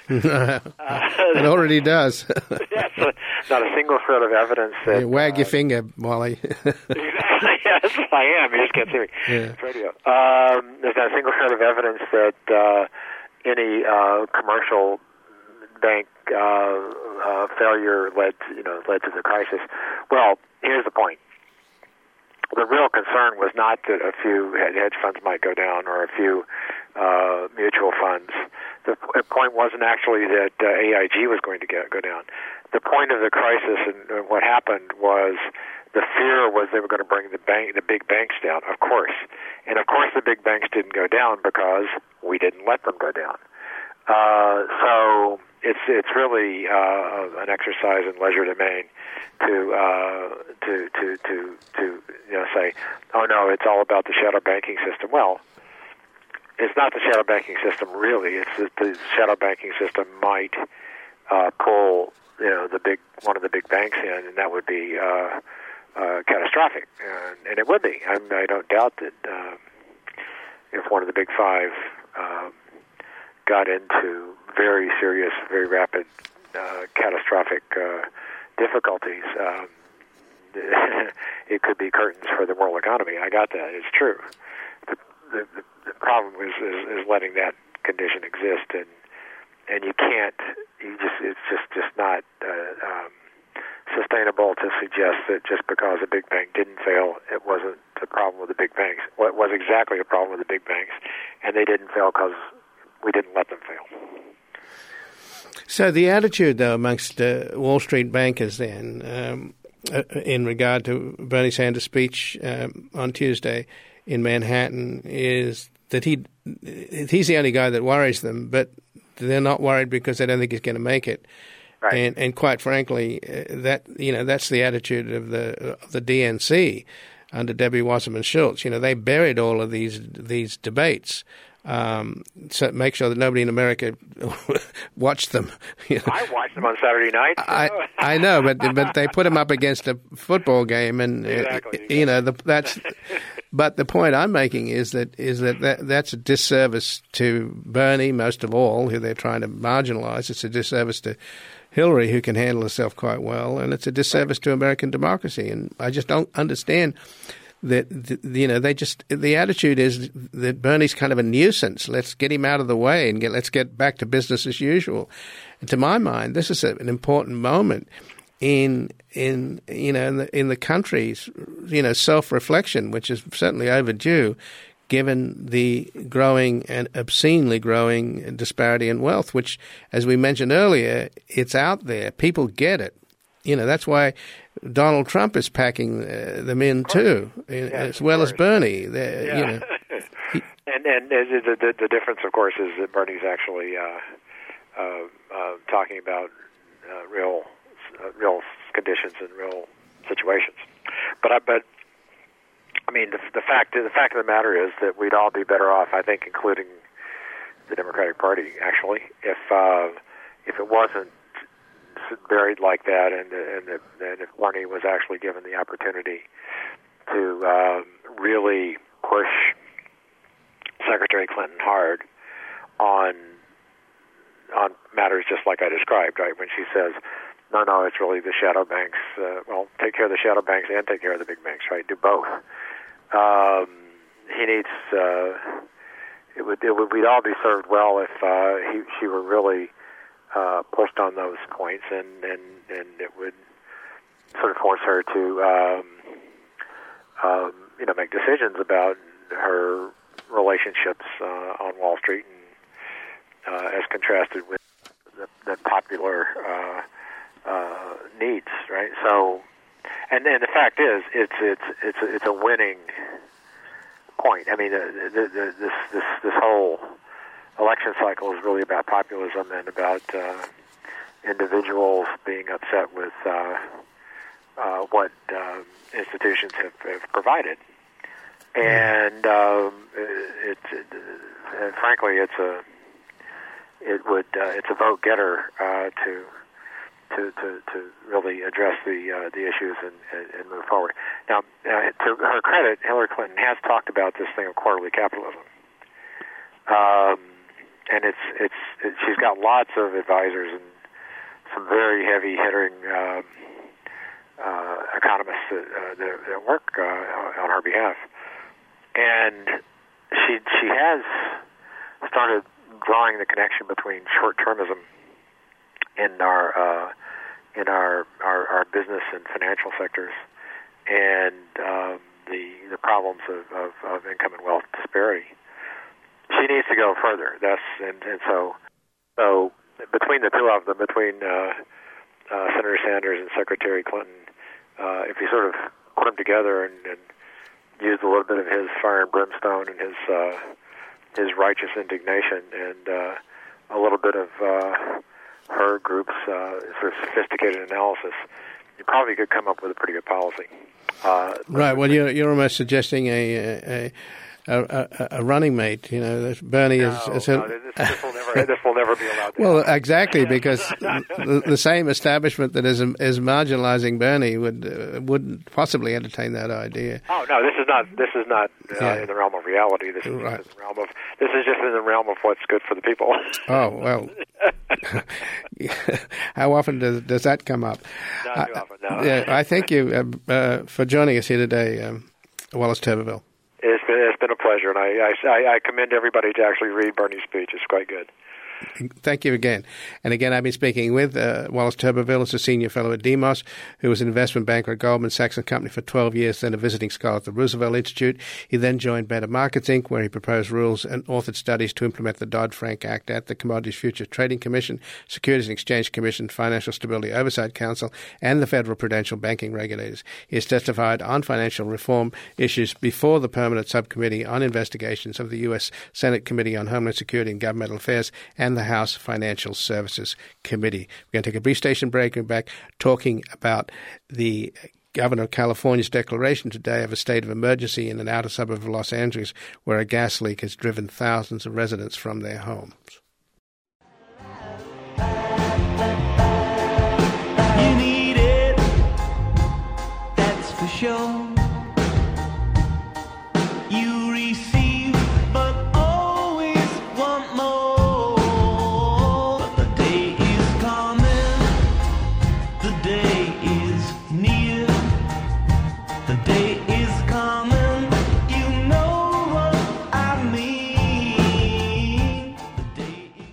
It already does. Yes, not a single shred of evidence. That, you wag uh, your finger, Wally. Exactly, yes, I am. You just can't see me. Yeah. It's radio. Um, there's not a single shred of evidence that uh, any uh, commercial bank uh, uh, failure led, to, you know, led to the crisis. Well, here's the point. The real concern was not that a few hedge funds might go down or a few uh, mutual funds. The point wasn't actually that uh, A I G was going to get, go down. The point of the crisis and, and what happened was the fear was they were going to bring the bank, the big banks down, of course. And of course the big banks didn't go down because we didn't let them go down. Uh, so it's it's really uh, an exercise in legerdemain to uh, to to to to you know say, oh no, it's all about the shadow banking system. Well, it's not the shadow banking system really. It's that the shadow banking system might uh, pull you know the big one of the big banks in, and that would be uh, uh, catastrophic, and, and it would be. I, I don't doubt that uh, if one of the big five. Uh, got into very serious, very rapid, uh, catastrophic uh, difficulties, um, it could be curtains for the world economy. I got that. It's true. The, the, the problem is, is, is letting that condition exist, and and you can't. You just it's just just not uh, um, sustainable to suggest that just because a big bank didn't fail, it wasn't the problem with the big banks. Well, it was exactly a problem with the big banks, and they didn't fail because we didn't let them fail. So the attitude, though, amongst uh, Wall Street bankers then, um, uh, in regard to Bernie Sanders' speech um, on Tuesday in Manhattan, is that he he's the only guy that worries them, but they're not worried because they don't think he's going to make it. Right. And and quite frankly, uh, that you know that's the attitude of the of the D N C under Debbie Wasserman Schultz. You know, they buried all of these these debates. Um, so make sure that nobody in America watched them. You know. I watched them on Saturday night. So. I I know, but but they put them up against a football game, and exactly, uh, exactly. you know the, that's. But the point I'm making is that is that, that that's a disservice to Bernie, most of all, who they're trying to marginalize. It's a disservice to Hillary, who can handle herself quite well, and it's a disservice to American democracy. And I just don't understand. That, you know, they just, the attitude is that Bernie's kind of a nuisance. Let's get him out of the way and get, let's get back to business as usual. And to my mind, this is a, an important moment in, in, you know, in the, in the country's, you know, self-reflection, which is certainly overdue, given the growing and obscenely growing disparity in wealth, which, as we mentioned earlier, it's out there. People get it. You know, that's why Donald Trump is packing uh, them in too, yes, as well as Bernie. Yeah. You know. and and the, the the difference, of course, is that Bernie's actually uh, uh, uh, talking about uh, real uh, real conditions and real situations. But I but I mean the, the fact the fact of the matter is that we'd all be better off, I think, including the Democratic Party, actually, if uh, if it wasn't buried like that, and and, and if Bernie was actually given the opportunity to um, really push Secretary Clinton hard on on matters just like I described, right? When she says, no, no, it's really the shadow banks. Uh, well, take care of the shadow banks and take care of the big banks, right? Do both. Um, he needs. Uh, it would. It would. We'd all be served well if uh, he, she were really uh, pushed on those points, and, and, and it would sort of force her to, um, um, you know, make decisions about her relationships uh, on Wall Street, and uh, as contrasted with the, the popular uh, uh, needs, right? So, and and the fact is, it's it's it's a, it's a winning point. I mean, the, the, the, this this this whole election cycle is really about populism and about uh, individuals being upset with uh, uh, what um, institutions have, have provided. And um, it, it, and frankly, it's a it would uh, it's a vote getter uh, to to to to really address the uh, the issues and, and, and move forward. Now, uh, to her credit, Hillary Clinton has talked about this thing of quarterly capitalism, um, and it's it's it, she's got lots of advisors and some very heavy hitting um, uh, economists that, uh, that, that work uh, on her behalf. And she she has started drawing the connection between short-termism in our uh, in our, our our business and financial sectors and um, the the problems of, of, of income and wealth disparity. She needs to go further. That's and, and so so between the two of them, between uh, uh, Senator Sanders and Secretary Clinton, uh, if you sort of put them together and, and used a little bit of his fire and brimstone and his uh, his righteous indignation and uh, a little bit of uh, her group's uh, sort of sophisticated analysis, you probably could come up with a pretty good policy. Uh, right. Well, you're you're almost suggesting a a, a, a, a running mate. You know, Bernie no, is. is no, this, this will never this will never be allowed to well, happen. exactly, because the, the same establishment that is is marginalizing Bernie would uh, wouldn't possibly entertain that idea. Oh no, this is not this is not uh, yeah. in the realm of reality. This is right. in the realm of this is just in the realm of what's good for the people. Oh well. How often does does that come up? Not too often, no. Yeah, I thank you uh, uh, for joining us here today, um, Wallace Tuberville. It's been it's been a pleasure, and I, I I commend everybody to actually read Bernie's speech. It's quite good. Thank you again. And again, I've been speaking with uh, Wallace Tuberville, as a senior fellow at Demos, who was an investment banker at Goldman Sachs and Company for twelve years, then a visiting scholar at the Roosevelt Institute. He then joined Better Markets, Incorporated, where he proposed rules and authored studies to implement the Dodd-Frank Act at the Commodities Futures Trading Commission, Securities and Exchange Commission, Financial Stability Oversight Council, and the Federal Prudential Banking Regulators. He has testified on financial reform issues before the Permanent Subcommittee on Investigations of the U S Senate Committee on Homeland Security and Governmental Affairs and the House Financial Services Committee. We're going to take a brief station break and back talking about the Governor of California's declaration today of a state of emergency in an outer suburb of Los Angeles where a gas leak has driven thousands of residents from their homes. You need it, that's for sure. You receive, but always want more. But the day is coming, the day is near. The day is coming, you know what I mean. The day is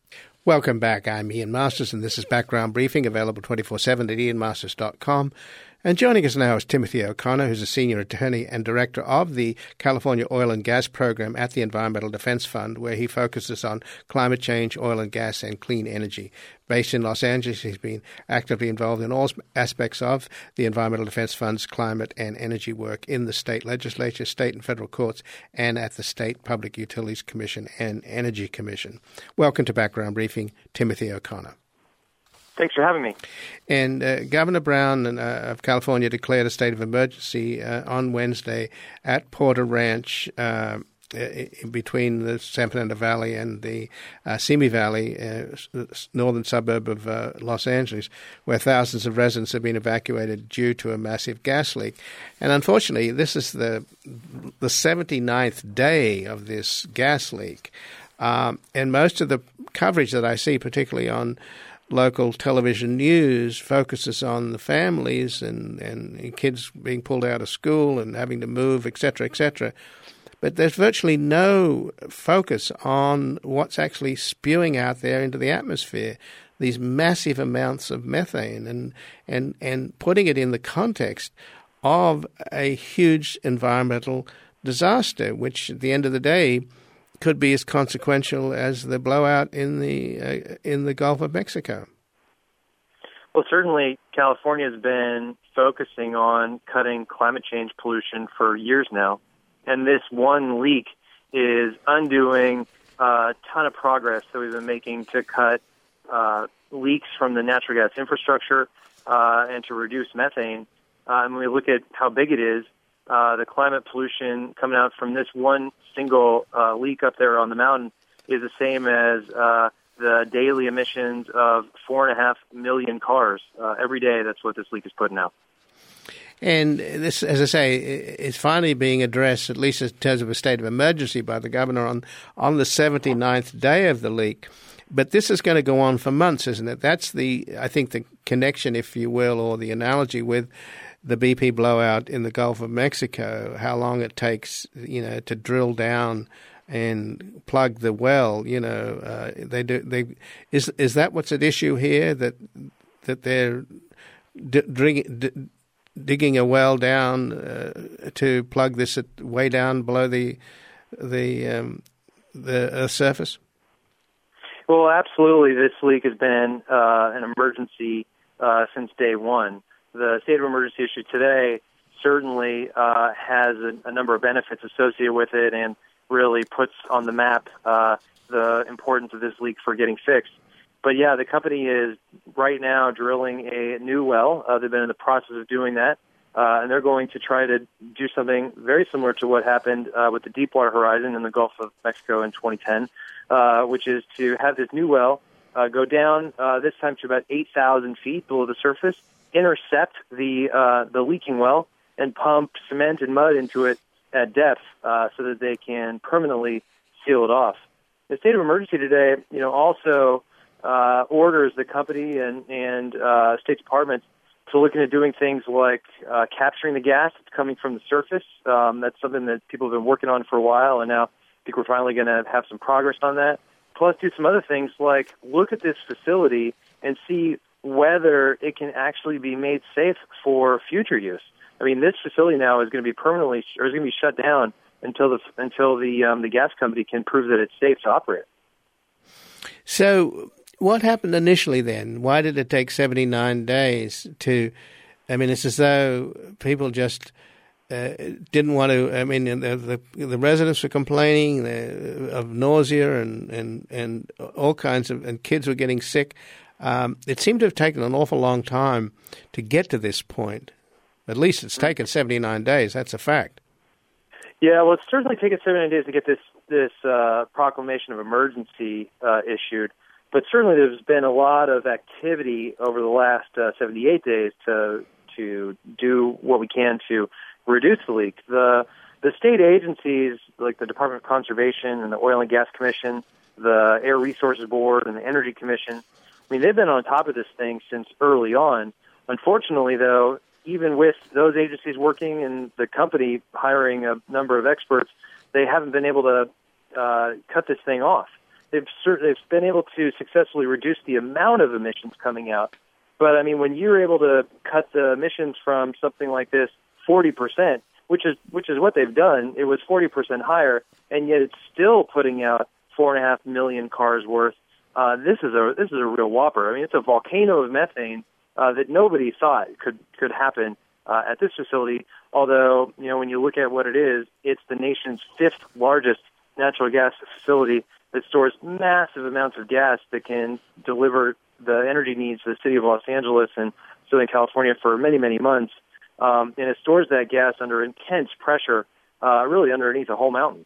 Welcome back. I'm Ian Masters, and this is Background Briefing, available twenty-four seven at ian masters dot com. And joining us now is Timothy O'Connor, who's a senior attorney and director of the California Oil and Gas Program at the Environmental Defense Fund, where he focuses on climate change, oil and gas, and clean energy. Based in Los Angeles, he's been actively involved in all aspects of the Environmental Defense Fund's climate and energy work in the state legislature, state and federal courts, and at the State Public Utilities Commission and Energy Commission. Welcome to Background Briefing, Timothy O'Connor. Thanks for having me. And uh, Governor Brown uh, of California declared a state of emergency uh, on Wednesday at Porter Ranch uh, in between the San Fernando Valley and the uh, Simi Valley, uh, northern suburb of uh, Los Angeles, where thousands of residents have been evacuated due to a massive gas leak. And unfortunately, this is the the seventy-ninth day of this gas leak. Um, and most of the coverage that I see, particularly on local television news, focuses on the families and, and kids being pulled out of school and having to move, et cetera, et cetera. But there's virtually no focus on what's actually spewing out there into the atmosphere, these massive amounts of methane, and, and, and putting it in the context of a huge environmental disaster, which at the end of the day could be as consequential as the blowout in the uh, in the Gulf of Mexico. Well, certainly California has been focusing on cutting climate change pollution for years now, and this one leak is undoing a ton of progress that we've been making to cut uh, leaks from the natural gas infrastructure uh, and to reduce methane. Uh, and when we look at how big it is, Uh, the climate pollution coming out from this one single uh, leak up there on the mountain is the same as uh, the daily emissions of four and a half million cars uh, every day. That's what this leak is putting out. And this, as I say, is finally being addressed, at least in terms of a state of emergency, by the governor on, on the seventy-ninth day of the leak. But this is going to go on for months, isn't it? That's the, I think, the connection, if you will, or the analogy with the B P blowout in the Gulf of Mexico, how long it takes, you know, to drill down and plug the well. You know, uh, they do. They is is that what's at issue here? That that they're d- digging, d- digging a well down uh, to plug this at, way down below the the um, the Earth's surface. Well, absolutely. This leak has been uh, an emergency uh, since day one. The state of emergency issue today certainly uh, has a, a number of benefits associated with it and really puts on the map uh, the importance of this leak for getting fixed. But, yeah, the company is right now drilling a new well. Uh, they've been in the process of doing that, uh, and they're going to try to do something very similar to what happened uh, with the Deepwater Horizon in the Gulf of Mexico in twenty ten, uh, which is to have this new well uh, go down uh, this time to about eight thousand feet below the surface, intercept the uh, the leaking well, and pump cement and mud into it at depth uh, so that they can permanently seal it off. The state of emergency today, you know, also uh, orders the company and and uh, State Department to look into doing things like uh, capturing the gas that's coming from the surface. Um, that's something that people have been working on for a while, and now I think we're finally going to have some progress on that. Plus, do some other things like look at this facility and see whether it can actually be made safe for future use. I mean, this facility now is going to be permanently, or is going to be shut down until the until the um, the gas company can prove that it's safe to operate. So, what happened initially then? Why did it take seventy-nine days to? I mean, it's as though people just uh, didn't want to. I mean, the the, the residents were complaining of nausea and, and and all kinds of, and kids were getting sick. Um, it seemed to have taken an awful long time to get to this point. At least it's taken seventy-nine days. That's a fact. Yeah, well, it's certainly taken seventy-nine days to get this this uh, proclamation of emergency uh, issued. But certainly there's been a lot of activity over the last uh, seventy-eight days to to do what we can to reduce the leak. The the state agencies like the Department of Conservation and the Oil and Gas Commission, the Air Resources Board, and the Energy Commission, I mean, they've been on top of this thing since early on. Unfortunately, though, even with those agencies working and the company hiring a number of experts, they haven't been able to uh, cut this thing off. They've, they've been able to successfully reduce the amount of emissions coming out, But, I mean, when you're able to cut the emissions from something like this forty percent, which is which is what they've done, it was forty percent higher, and yet it's still putting out four and a half million cars worth. Uh, this is a this is a real whopper. I mean, it's a volcano of methane uh, that nobody thought could could happen uh, at this facility. Although, you know, when you look at what it is, it's the nation's fifth largest natural gas facility that stores massive amounts of gas that can deliver the energy needs of the city of Los Angeles and Southern California for many, many months. Um, and it stores that gas under intense pressure, uh, really underneath a whole mountain.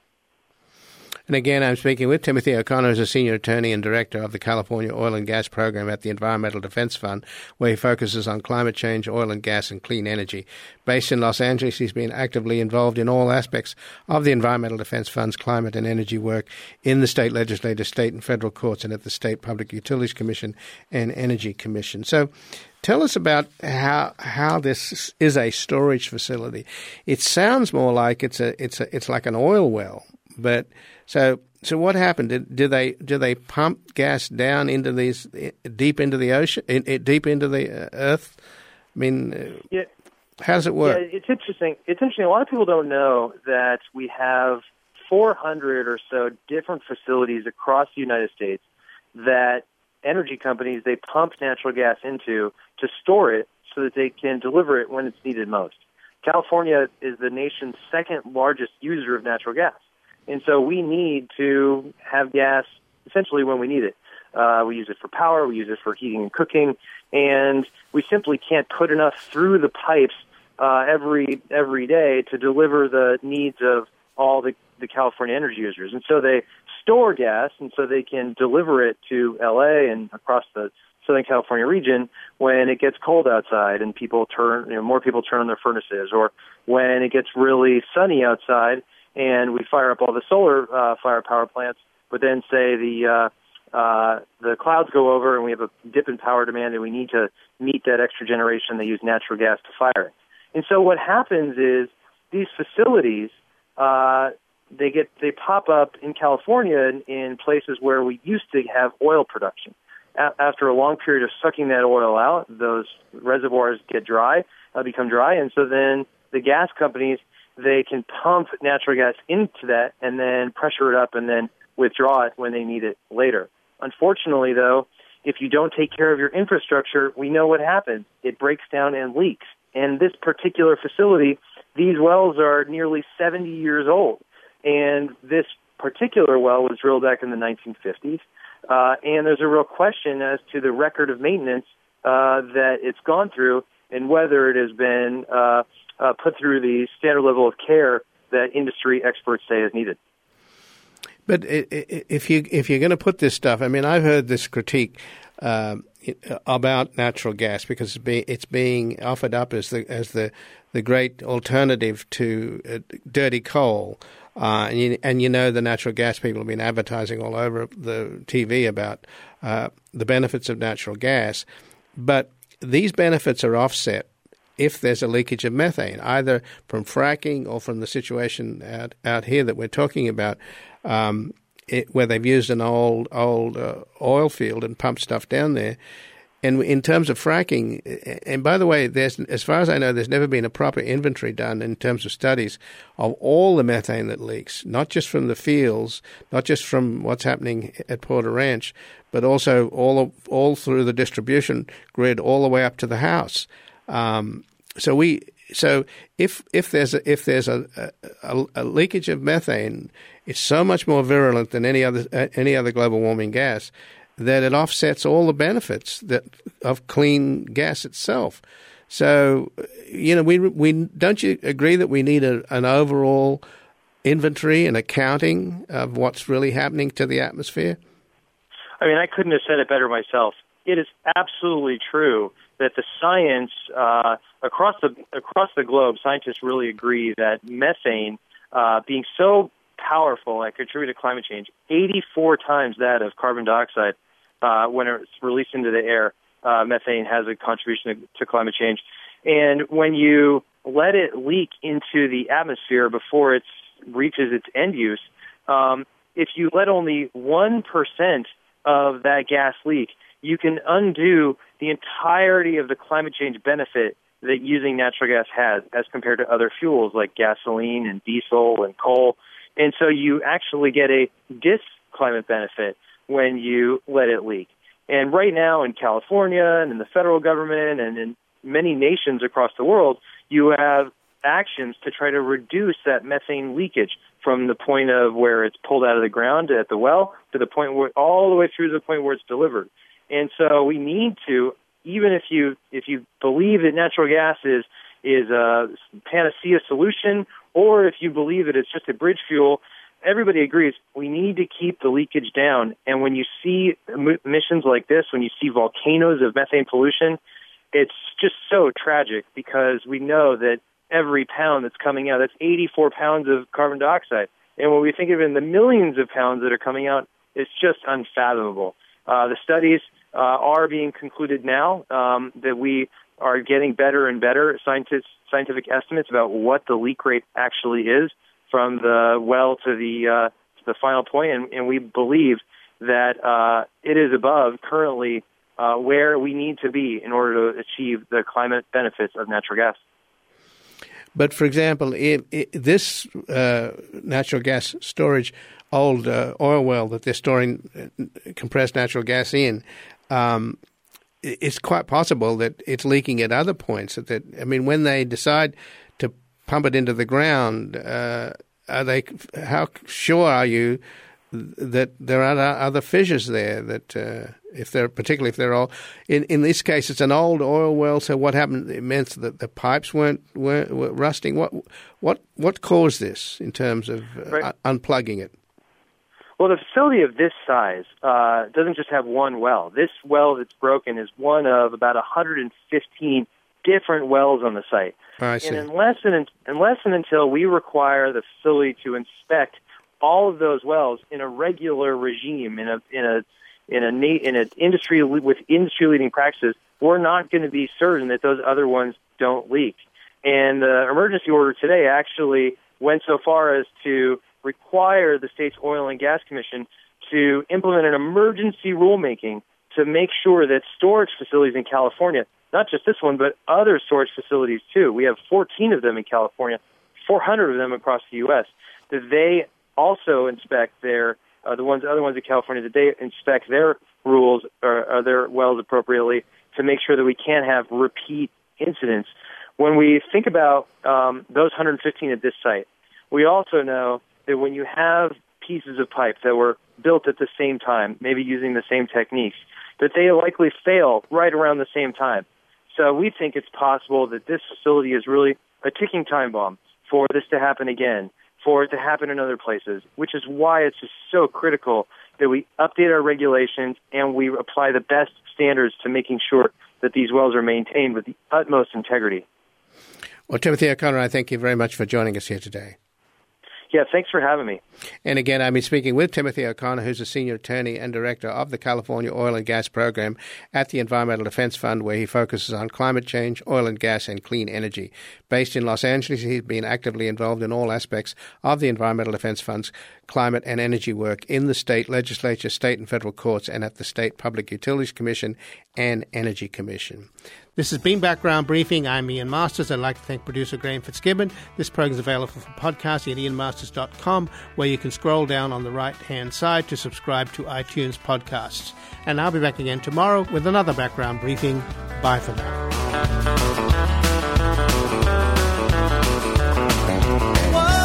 And again, I'm speaking with Timothy O'Connor, who's a senior attorney and director of the California Oil and Gas Program at the Environmental Defense Fund, where he focuses on climate change, oil and gas, and clean energy. Based in Los Angeles, he's been actively involved in all aspects of the Environmental Defense Fund's climate and energy work in the state legislature, state and federal courts, and at the State Public Utilities Commission and Energy Commission. So tell us about how how this is a storage facility. It sounds more like it's a it's a it's like an oil well. But so so what happened? Did, did they do they pump gas down into these deep into the ocean, in, in, deep into the earth? I mean, yeah. How does it work? Yeah, it's interesting. It's interesting. A lot of people don't know that we have four hundred or so different facilities across the United States that energy companies they pump natural gas into to store it so that they can deliver it when it's needed most. California is the nation's second largest user of natural gas. And so we need to have gas essentially when we need it. Uh, we use it for power, we use it for heating and cooking, and we simply can't put enough through the pipes uh, every every day to deliver the needs of all the, the California energy users. And so they store gas, and so they can deliver it to L A and across the Southern California region when it gets cold outside and people turn, you know, more people turn on their furnaces, or when it gets really sunny outside and we fire up all the solar uh, fire power plants, but then say the uh, uh, the clouds go over and we have a dip in power demand and we need to meet that extra generation, they use natural gas to fire it. And so what happens is these facilities, uh, they get they pop up in California in, in places where we used to have oil production. A- after a long period of sucking that oil out, those reservoirs get dry, uh, become dry, and so then the gas companies, they can pump natural gas into that and then pressure it up and then withdraw it when they need it later. Unfortunately, though, if you don't take care of your infrastructure, we know what happens. It breaks down and leaks. And this particular facility, these wells are nearly seventy years old. And this particular well was drilled back in the nineteen fifties. Uh, and there's a real question as to the record of maintenance uh, that it's gone through and whether it has been uh, Uh, put through the standard level of care that industry experts say is needed. But if you if you're going to put this stuff, I mean, I've heard this critique uh, about natural gas because it's, be, it's being offered up as the as the the great alternative to uh, dirty coal, uh, and you, and you know the natural gas people have been advertising all over the T V about uh, the benefits of natural gas, but these benefits are offset if there's a leakage of methane, either from fracking or from the situation out, out here that we're talking about, um, it, where they've used an old old uh, oil field and pumped stuff down there. And in terms of fracking, and by the way, there's, as far as I know, there's never been a proper inventory done in terms of studies of all the methane that leaks, not just from the fields, not just from what's happening at Porter Ranch, but also all of, all through the distribution grid, all the way up to the house. Um, so we, so if if there's a, if there's a, a, a leakage of methane, it's so much more virulent than any other uh, any other global warming gas that it offsets all the benefits that of clean gas itself. So, you know, we we don't you agree that we need a, an overall inventory and accounting of what's really happening to the atmosphere? I mean, I couldn't have said it better myself. It is absolutely true that the science uh, across the across the globe, scientists really agree that methane, uh, being so powerful and contribute to climate change, eighty-four times that of carbon dioxide, uh, when it's released into the air, uh, methane has a contribution to, to climate change. And when you let it leak into the atmosphere before it reaches its end use, um, if you let only one percent of that gas leak, you can undo the entirety of the climate change benefit that using natural gas has as compared to other fuels like gasoline and diesel and coal. And so you actually get a dis-climate benefit when you let it leak. And right now in California and in the federal government and in many nations across the world, you have actions to try to reduce that methane leakage from the point of where it's pulled out of the ground at the well to the point where all the way through to the point where it's delivered. And so we need to, even if you if you believe that natural gas is is a panacea solution, or if you believe that it's just a bridge fuel, everybody agrees we need to keep the leakage down. And when you see emissions like this, when you see volcanoes of methane pollution, it's just so tragic because we know that every pound that's coming out, that's eighty-four pounds of carbon dioxide. And when we think of it in the millions of pounds that are coming out, it's just unfathomable. Uh, the studies uh, are being concluded now um, that we are getting better and better scientists, scientific estimates about what the leak rate actually is from the well to the uh, to the final point, and, and we believe that uh, it is above currently uh, where we need to be in order to achieve the climate benefits of natural gas. But, for example, if, if this uh, natural gas storage, old uh, oil well that they're storing compressed natural gas in, um, it's quite possible that it's leaking at other points. That, that I mean, when they decide to pump it into the ground, uh, are they? How sure are you that there are other fissures there? That uh, if they're particularly if they're all in in this case, it's an old oil well. So what happened? It meant that the pipes weren't weren't were rusting. What what what caused this in terms of uh, right. unplugging it? Well, the facility of this size uh, doesn't just have one well. This well that's broken is one of about one hundred fifteen different wells on the site. Oh, I see. And unless and, unless and until we require the facility to inspect all of those wells in a regular regime, in a in a in a in an industry with industry leading practices, we're not going to be certain that those other ones don't leak. And the emergency order today actually went so far as to require the state's Oil and Gas Commission to implement an emergency rulemaking to make sure that storage facilities in California, not just this one, but other storage facilities too, we have fourteen of them in California, four hundred of them across the U S, that they also inspect their, uh, the ones, other ones in California, that they inspect their rules or, or their wells appropriately to make sure that we can't have repeat incidents. When we think about um, those one hundred fifteen at this site, we also know that when you have pieces of pipe that were built at the same time, maybe using the same techniques, that they likely fail right around the same time. So we think it's possible that this facility is really a ticking time bomb for this to happen again, for it to happen in other places, which is why it's just so critical that we update our regulations and we apply the best standards to making sure that these wells are maintained with the utmost integrity. Well, Timothy O'Connor, I thank you very much for joining us here today. Yeah, thanks for having me. And again, I've been speaking with Timothy O'Connor, who's a senior attorney and director of the California Oil and Gas Program at the Environmental Defense Fund, where he focuses on climate change, oil and gas, and clean energy. Based in Los Angeles, he's been actively involved in all aspects of the Environmental Defense Fund's climate and energy work in the state legislature, state and federal courts, and at the State Public Utilities Commission and Energy Commission. This has been Background Briefing. I'm Ian Masters. I'd like to thank producer Graham Fitzgibbon. This program is available for podcasting at ian masters dot com, where you can scroll down on the right-hand side to subscribe to iTunes podcasts. And I'll be back again tomorrow with another Background Briefing. Bye for now. What?